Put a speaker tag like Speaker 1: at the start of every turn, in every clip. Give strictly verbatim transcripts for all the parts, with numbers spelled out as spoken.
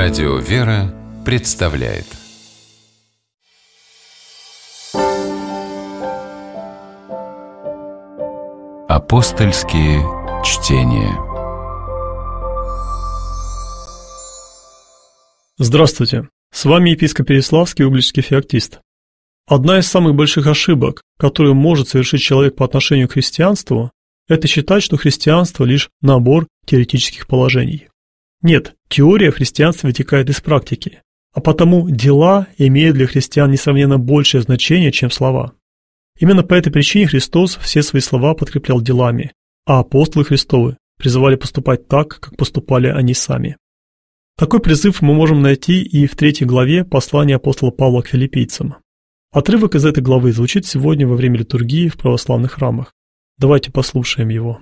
Speaker 1: Радио «Вера» представляет Апостольские чтения.
Speaker 2: Здравствуйте! С вами епископ Переславский, угличский феоктист. Одна из самых больших ошибок, которую может совершить человек по отношению к христианству, это считать, что христианство лишь набор теоретических положений. Нет, теория в христианстве вытекает из практики, а потому дела имеют для христиан несравненно большее значение, чем слова. Именно по этой причине Христос все свои слова подкреплял делами, а апостолы Христовы призывали поступать так, как поступали они сами. Такой призыв мы можем найти и в третьей главе послания апостола Павла к филиппийцам. Отрывок из этой главы звучит сегодня во время литургии в православных храмах. Давайте послушаем его.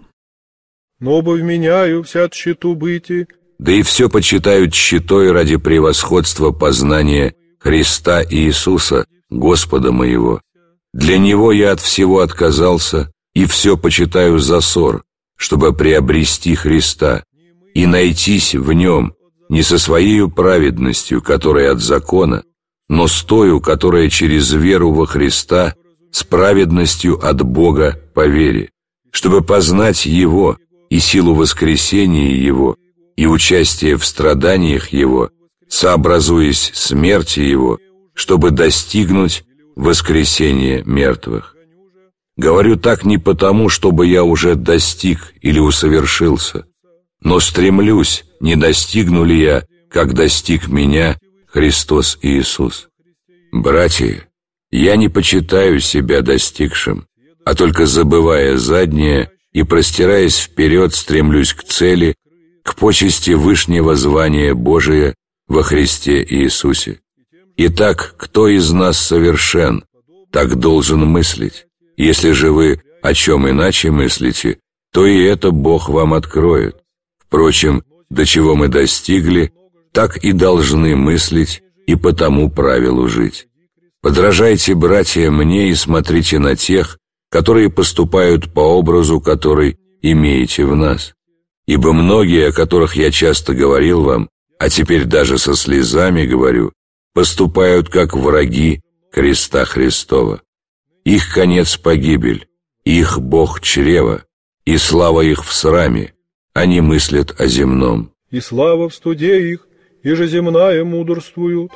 Speaker 3: «Но бы вменяю вся тщету быти,
Speaker 4: да и все почитают тщетой ради превосходства познания Христа Иисуса, Господа моего. Для Него я от всего отказался, и все почитаю за ссор, чтобы приобрести Христа, и найтись в Нем, не со своею праведностью, которая от закона, но с тою, которая через веру во Христа, с праведностью от Бога по вере, чтобы познать Его и силу воскресения Его, и участие в страданиях Его, сообразуясь смерти Его, чтобы достигнуть воскресения мертвых. Говорю так не потому, чтобы я уже достиг или усовершился, но стремлюсь, не достигну ли я, как достиг меня Христос Иисус. Братья, я не почитаю себя достигшим, а только забывая заднее и простираясь вперед, стремлюсь к цели, к почести вышнего звания Божия во Христе Иисусе. Итак, кто из нас совершен, так должен мыслить. Если же вы о чем иначе мыслите, то и это Бог вам откроет. Впрочем, до чего мы достигли, так и должны мыслить и по тому правилу жить. Подражайте, братья, мне и смотрите на тех, которые поступают по образу, который имеете в нас. Ибо многие, о которых я часто говорил вам, а теперь даже со слезами говорю, поступают как враги креста Христова. Их конец погибель, их Бог чрево, и слава их в сраме, они мыслят о земном.
Speaker 3: И слава в студе их, и же земная мудрствуют».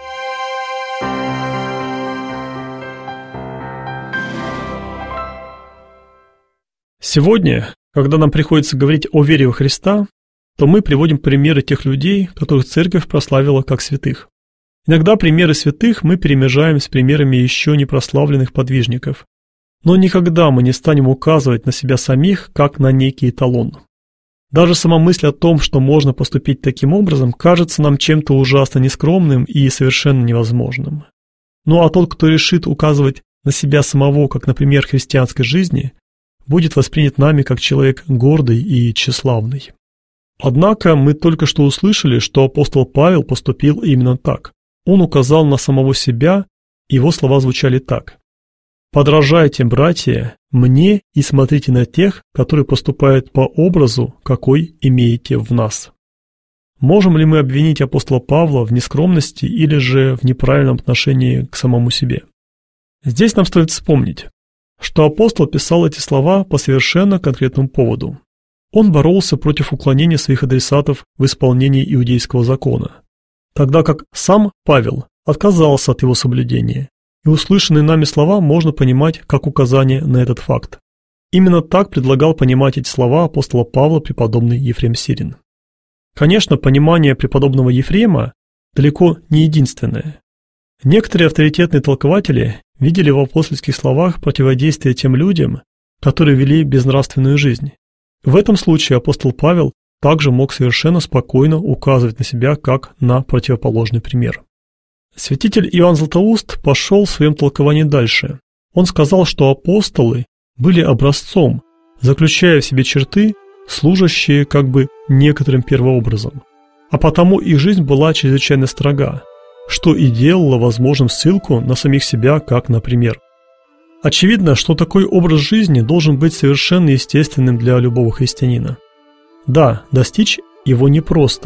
Speaker 2: Сегодня, когда нам приходится говорить о вере во Христа, то мы приводим примеры тех людей, которых Церковь прославила как святых. Иногда примеры святых мы перемежаем с примерами еще не прославленных подвижников, но никогда мы не станем указывать на себя самих, как на некий эталон. Даже сама мысль о том, что можно поступить таким образом, кажется нам чем-то ужасно нескромным и совершенно невозможным. Ну а тот, кто решит указывать на себя самого, как на пример христианской жизни, будет воспринят нами как человек гордый и тщеславный. Однако мы только что услышали, что апостол Павел поступил именно так. Он указал на самого себя, его слова звучали так: «Подражайте, братья, мне и смотрите на тех, которые поступают по образу, какой имеете в нас». Можем ли мы обвинить апостола Павла в нескромности или же в неправильном отношении к самому себе? Здесь нам стоит вспомнить, что апостол писал эти слова по совершенно конкретному поводу. Он боролся против уклонения своих адресатов в исполнении иудейского закона, тогда как сам Павел отказался от его соблюдения, и услышанные нами слова можно понимать как указание на этот факт. Именно так предлагал понимать эти слова апостола Павла преподобный Ефрем Сирин. Конечно, понимание преподобного Ефрема далеко не единственное. Некоторые авторитетные толкователи видели в апостольских словах противодействие тем людям, которые вели безнравственную жизнь. В этом случае апостол Павел также мог совершенно спокойно указывать на себя как на противоположный пример. Святитель Иоанн Златоуст пошел в своем толковании дальше. Он сказал, что апостолы были образцом, заключая в себе черты, служащие как бы некоторым первообразом. А потому их жизнь была чрезвычайно строга, что и делало возможным ссылку на самих себя как на пример. Очевидно, что такой образ жизни должен быть совершенно естественным для любого христианина. Да, достичь его непросто,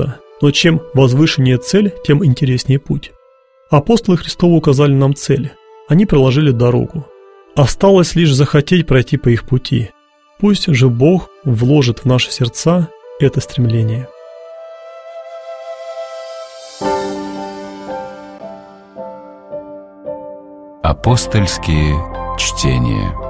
Speaker 2: Но чем возвышеннее цель, тем интереснее путь. Апостолы Христовы указали нам цель. Они проложили дорогу. Осталось лишь захотеть пройти по их пути. Пусть же Бог вложит в наши сердца это стремление.
Speaker 1: Апостольские чтения.